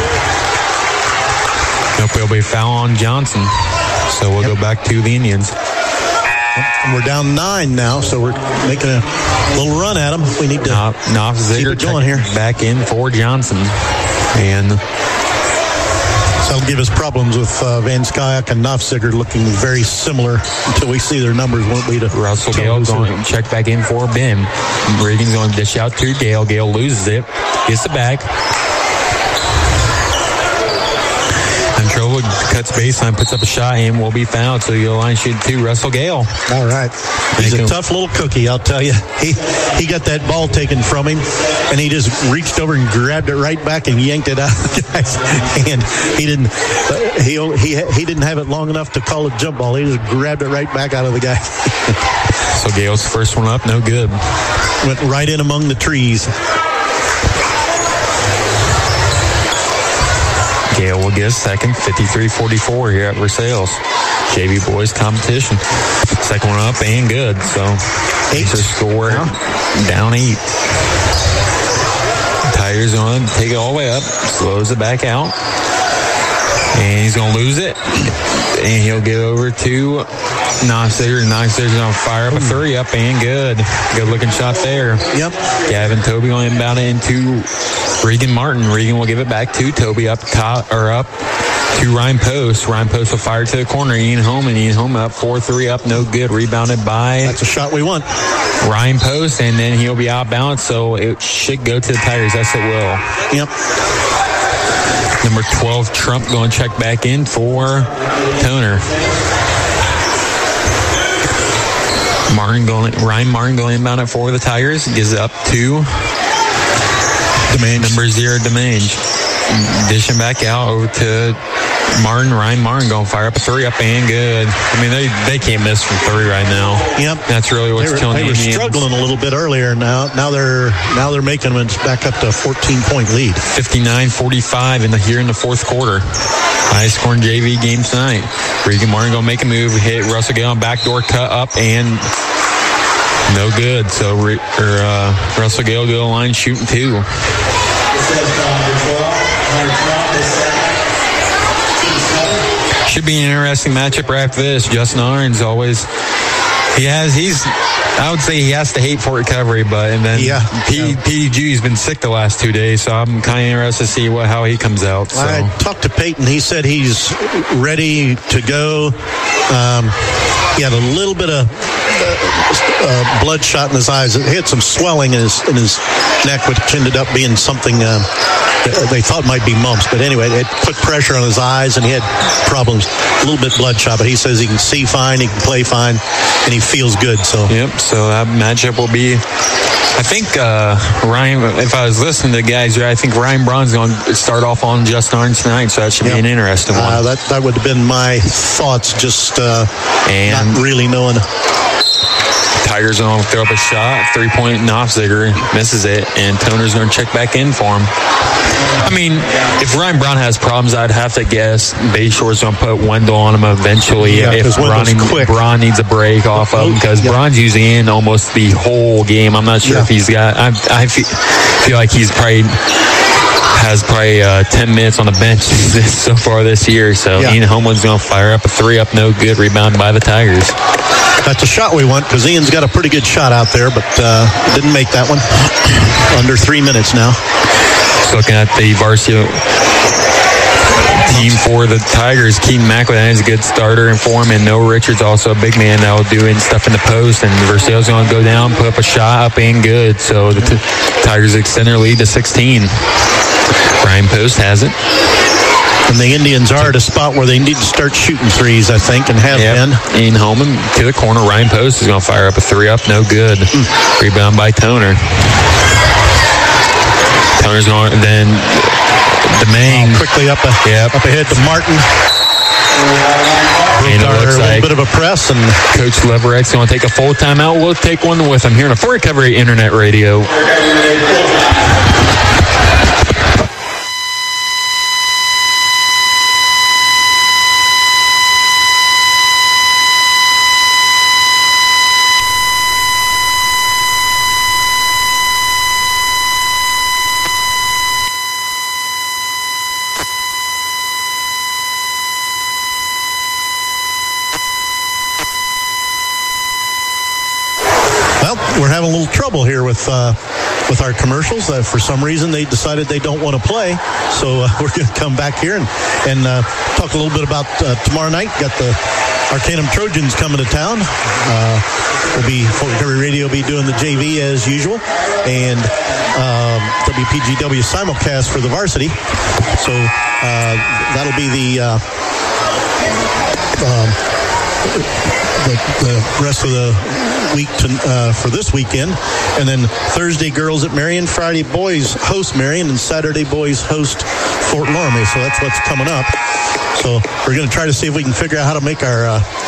Nope, it'll be a foul on Johnson. So we'll go back to the Indians. And we're down 9 now, so we're making a little run at them. We need to keep it going here. Back in for Johnson. And... So that'll give us problems with Van Skyhock and Nofziger looking very similar until we see their numbers, won't we? Russell Gale going to check back in for Ben. Regan's going to dish out to Gale. Gale loses it. Gets it back. Control cuts baseline, puts up a shot, and will be fouled. So you'll line shoot to Russell Gale. All right. He's a tough little cookie, I'll tell you. He got that ball taken from him, and he just reached over and grabbed it right back and yanked it out of the guy's hand. He didn't have it long enough to call a jump ball. He just grabbed it right back out of the guy. So Gale's first one up, no good. Went right in among the trees. Gale will get a second, 53-44 here at Versailles. JV boys competition. Second one up and good. So 8 to score down 8. Tigers on, take it all the way up, slows it back out. And he's going to lose it. And he'll get over to Nofziger. Nofziger's going to fire up a three up and good. Good looking shot there. Yep. Gavin Toby going to inbound it into Regan Martin. Regan will give it back to Toby up top or up to Ryan Post. Ryan Post will fire to the corner. Ian Holman up 4-3 up, no good. Rebounded by... That's a shot we want. Ryan Post, and then he'll be out balanced, so it should go to the Tigers. Yes, it will. Yep. Number 12, Trump, going to check back in for Toner. Ryan Martin going inbound it for the Tigers. Gives it up to Demange. Number 0, Demange. Dishing back out over to Martin. Ryan Martin going to fire up a three up and good. I mean, they can't miss from 3 right now. Yep. That's really what's killing the Indians. They were struggling a little bit earlier. Now they're making them back up to a 14-point lead. 59-45 here in the fourth quarter. Highest scoring JV game tonight. Regan Martin going to make a move, hit Russell Gale on backdoor cut up and no good. So Russell Gale go line shooting 2. Should be an interesting matchup right after this. Justin Arns always, he's I would say he has to hate Fort Recovery, and then PDG's been sick the last 2 days, so I'm kind of interested to see how he comes out. So. I talked to Peyton. He said he's ready to go. He had a little bit of bloodshot in his eyes. He had some swelling in his neck, which ended up being something they thought might be mumps. But anyway, it put pressure on his eyes, and he had problems. A little bit bloodshot, but he says he can see fine, he can play fine, and he feels good. So that matchup will be. I think Ryan, if I was listening to the guys, I think Ryan Braun's going to start off on Justin Arns tonight, so that should be an interesting one. That would have been my thoughts, just not really knowing. Tigers are going to throw up a shot, 3-point Knopfziger misses it, and Toner's going to check back in for him. I mean, if Ryan Braun has problems, I'd have to guess Bayshore's going to put Wendell on him eventually if Braun needs a break off of him, because Braun's usually in almost the whole game. I'm not sure if he's got. I feel like he's has 10 minutes on the bench so far this year. So Ian Homeland's going to fire up a 3-up, no good, rebound by the Tigers. That's a shot we want, because Ian's got a pretty good shot out there, but didn't make that one. Under 3 minutes now. Looking at the varsity team for the Tigers, Keaton McElwain is a good starter in form, and Noah Richards also a big man that will do stuff in the post, and Versailles going to go down, put up a shot up and good. So the Tigers extend their lead to 16. Ryan Post has it. And the Indians are at a spot where they need to start shooting threes, I think, and have been. Ian Holman to the corner. Ryan Post is going to fire up a 3-up, no good. Rebound by Toner. Toner's going, then Demang quickly up ahead to Martin. And it looks like a bit of a press, and Coach Leverett's going to take a full timeout. We'll take one with him here on Fort Recovery Internet Radio. We're having a little trouble here with our commercials. For some reason, they decided they don't want to play. So we're going to come back here and talk a little bit about tomorrow night. Got the Arcanum Trojans coming to town. Fort Recovery Radio will be doing the JV as usual. And WPGW simulcast for the varsity. So that'll be the rest of the week for this weekend. And then Thursday, girls at Marion. Friday, boys host Marion. And Saturday, boys host Fort Loramie. So that's what's coming up. So we're going to try to see if we can figure out how to make our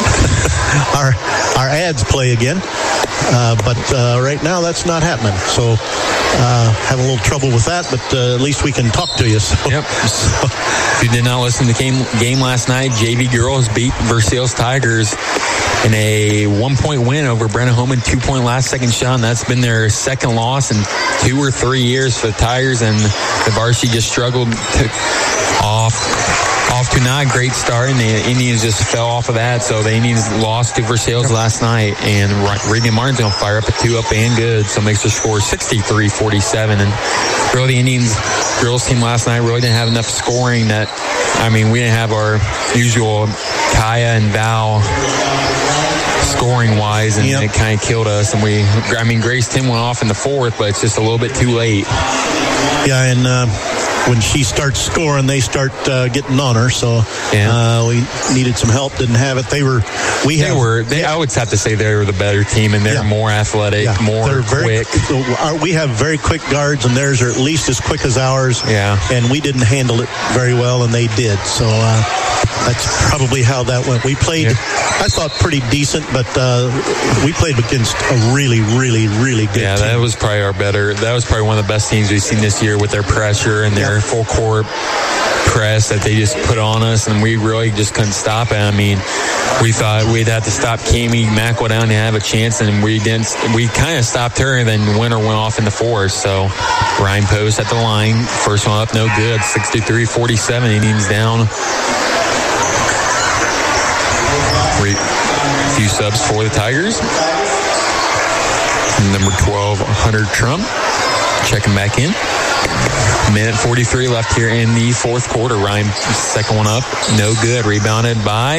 our ads play again. But right now, that's not happening. So having a little trouble with that, but at least we can talk to you. So. Yep. So, if you did not listen to the game last night, JV girls beat Versailles Tigers in a 1-point win over Brenna Holman, 2-point last second shot, and that's been their second loss in 2 or 3 years for the Tigers, and the varsity just struggled off to not a great start, and the Indians just fell off of that. So the Indians lost to Versailles last night, and Regan Martin's going to fire up a 2-up and good, so makes their score 63-47. And really, the Indians girls team last night really didn't have enough scoring. We didn't have our usual Kaya and Val scoring wise, and it kind of killed us. And Grace Tim went off in the fourth, but it's just a little bit too late. Yeah, and when she starts scoring, they start getting on her. So we needed some help. Didn't have it. I would have to say they were the better team, and they're more athletic, more quick. We have very quick guards, and theirs are at least as quick as ours. Yeah. And we didn't handle it very well, and they did. So that's probably how that went. We played, I thought, pretty decent, but we played against a really, really, really good team. Yeah, that was probably one of the best teams we've seen this year with their pressure and their full court press that they just put on us, and we really just couldn't stop it. We thought we'd have to stop Kami McElwain down to have a chance, and we didn't. We kind of stopped her, and then Winter went off in the fourth. So Ryan Post at the line, first one up, no good. 63-47. Indians down. A few subs for the Tigers. Number 12, Hunter Trump, checking back in. Minute 43 left here in the fourth quarter. Ryan, second one up, no good. Rebounded by...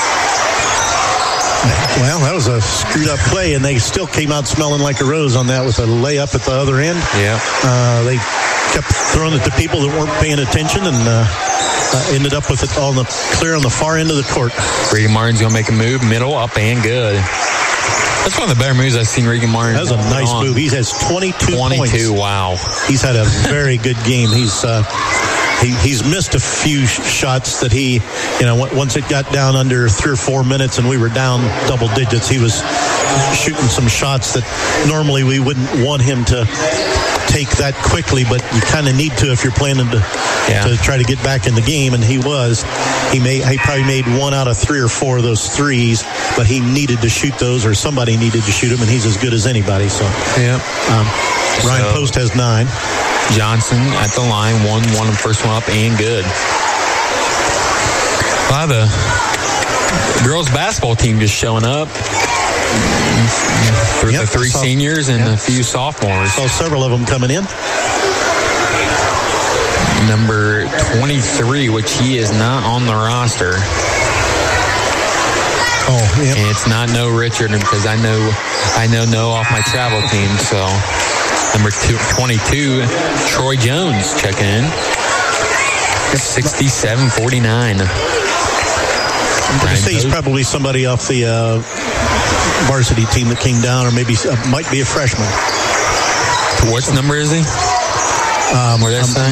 Well, that was a screwed up play, and they still came out smelling like a rose on that with a layup at the other end. Yeah. They kept throwing it to people that weren't paying attention, and ended up with it clear on the far end of the court. Regan Martin's going to make a move, middle, up, and good. That's one of the better moves I've seen Regan Martin. That was a nice move. He has 22 points. Wow. He's had a very good game. He's missed a few shots that he, once it got down under 3 or 4 minutes and we were down double digits, he was shooting some shots that normally we wouldn't want him to take that quickly, but you kind of need to if you're planning to try to get back in the game, and he was. He probably made 1 out of 3 or 4 of those threes, but he needed to shoot those, or somebody needed to shoot them, and he's as good as anybody. So, Ryan Post has 9. Johnson at the line, 1 the first one up and good. Wow, the girls basketball team just showing up. For the 3 seniors and a few sophomores. Saw several of them coming in. Number 23, which he is not on the roster. And it's not No Richard, because I know No off my travel team, so... Number 22, Troy Jones checking in. 67-49. I'm going to say he's probably somebody off the varsity team that came down, or maybe might be a freshman. What number is he? What did I say?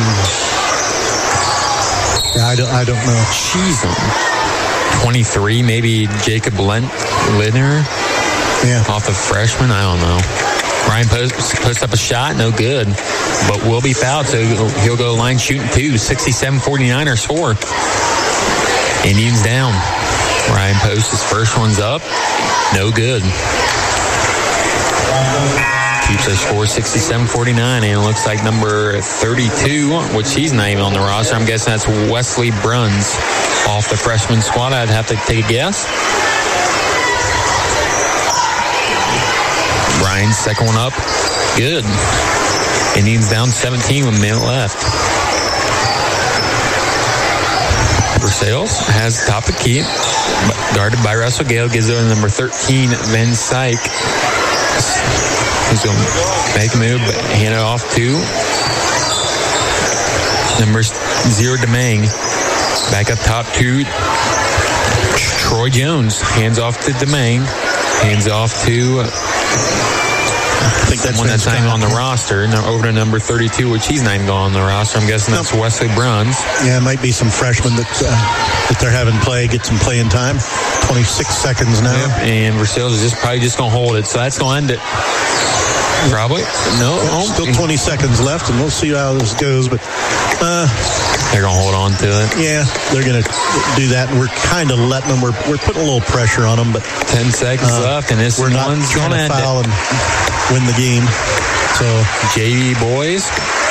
I don't know. Jeez. 23, maybe Jacob Lidner? Yeah. Off the freshman? I don't know. Ryan posts up a shot, no good, but will be fouled, so he'll go line shooting 2. 67-49 our score. Indians down. Ryan posts his first one's up, no good. Keeps our score 67-49, and it looks like number 32, which he's not even on the roster. I'm guessing that's Wesley Bruns off the freshman squad. I'd have to take a guess. Ryan's second one up, good. Indians down 17 with a minute left. Versailles has top of key, guarded by Russell Gale, gives it to number 13, Van Syke. He's going to make a move, hand it off to number 0, Demang. Back up top to Troy Jones. Hands off to Demang. Hands off to... I think that's one that's not even on the roster. Over to number 32, which he's not even on the roster. I'm guessing that's Wesley Bruns. Yeah, it might be some freshmen that they're having get some playing time. 26 seconds now. Yep. And Versailles is probably just going to hold it. So that's going to end it. Probably. No. Still 20 seconds left, and we'll see how this goes. But they're going to hold on to it. Yeah, they're going to do that. And we're kind of letting them. We're putting a little pressure on them. But 10 seconds left, and this we're not one's trying to foul and win the game. So JV boys,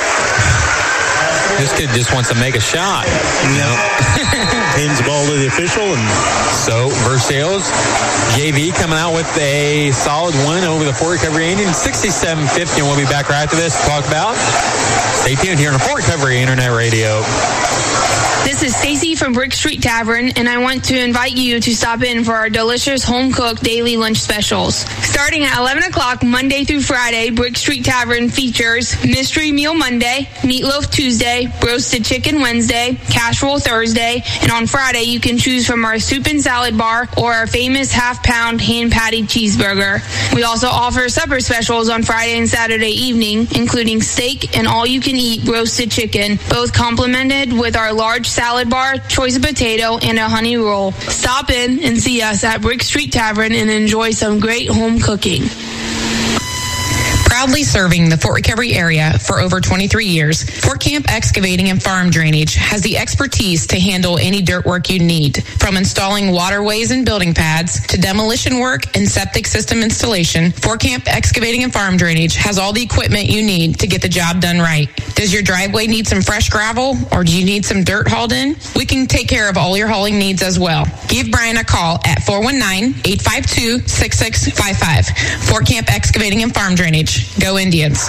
this kid just wants to make a shot. Hands the ball to the official, and so Versailles JV coming out with a solid win over the Fort Recovery Indians, 67-50, and we'll be back right after this to talk about. Stay tuned here on the Fort Recovery Internet Radio. This is Stacy from Brick Street Tavern, and I want to invite you to stop in for our delicious home-cooked daily lunch specials. Starting at 11 o'clock Monday through Friday, Brick Street Tavern features Mystery Meal Monday, Meatloaf Tuesday, Roasted Chicken Wednesday, Casserole Thursday, and on Friday you can choose from our soup and salad bar or our famous half-pound hand-patty cheeseburger. We also offer supper specials on Friday and Saturday evening, including steak and all-you-can-eat roasted chicken, both complemented with our large salad bar, choice of potato, and a honey roll. Stop in and see us at Brick Street Tavern and enjoy some great home cooking. Proudly serving the Fort Recovery area for over 23 years, Fort Camp Excavating and Farm Drainage has the expertise to handle any dirt work you need. From installing waterways and building pads to demolition work and septic system installation, Fort Camp Excavating and Farm Drainage has all the equipment you need to get the job done right. Does your driveway need some fresh gravel, or do you need some dirt hauled in? We can take care of all your hauling needs as well. Give Brian a call at 419-852-6655. Fort Camp Excavating and Farm Drainage. Go Indians.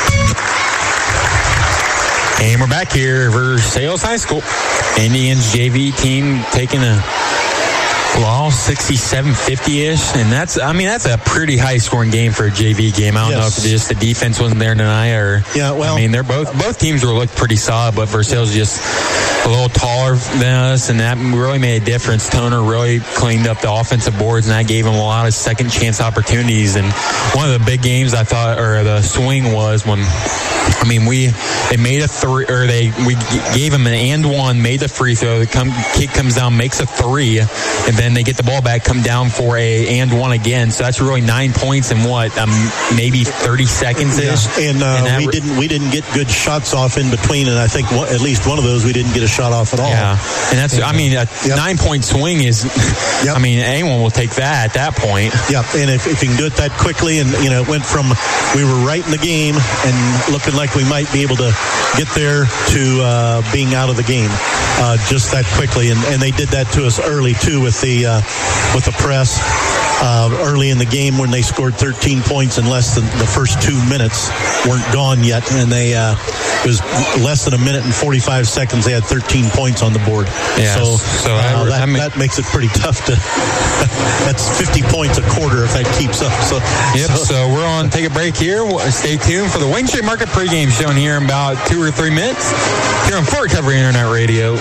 And we're back here for Versailles High School. Indians JV team taking a loss, 67-50-ish, and that's a pretty high-scoring game for a JV game. I don't know if just the defense wasn't there tonight, or they're both teams looked pretty solid, but Versailles just a little taller than us, and that really made a difference. Toner really cleaned up the offensive boards, and that gave them a lot of second chance opportunities. And one of the big games I thought, or the swing, was when we made a three, or we gave them an and one, made the free throw. The kick comes down, makes a three, and then they get the ball back, come down for a and one again. So that's really 9 points in maybe 30 seconds ish. Yeah. And we didn't get good shots off in between, and I think at least one of those we didn't get a shot off at all. Yeah, and that's a 9-point swing is. Anyone will take that at that point. Yeah, and if you can do it that quickly, and it went from we were right in the game and looking like we might be able to get there to being out of the game just that quickly, and they did that to us early too with the press early in the game when they scored 13 points in less than the first 2 minutes weren't gone yet, and it was less than a minute and 45 seconds. They had 13 points on the board. Yeah, that makes it pretty tough to. That's 50 points a quarter if that keeps up. So we're on. Take a break here. Stay tuned for the Wayne Street Market pregame show here in about 2 or 3 minutes here on Fort Recovery Internet Radio.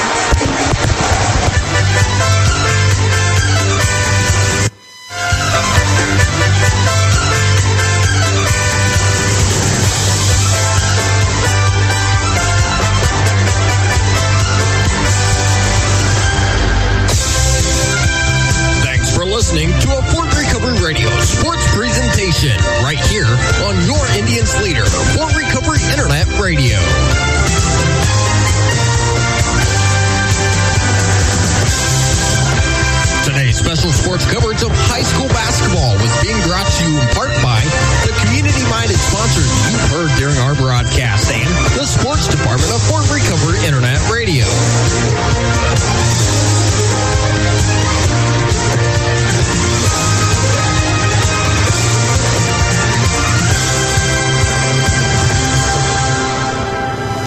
Listening to a Fort Recovery Radio sports presentation right here on your Indians leader, Fort Recovery Internet Radio. Today's special sports coverage of high school basketball was being brought to you in part by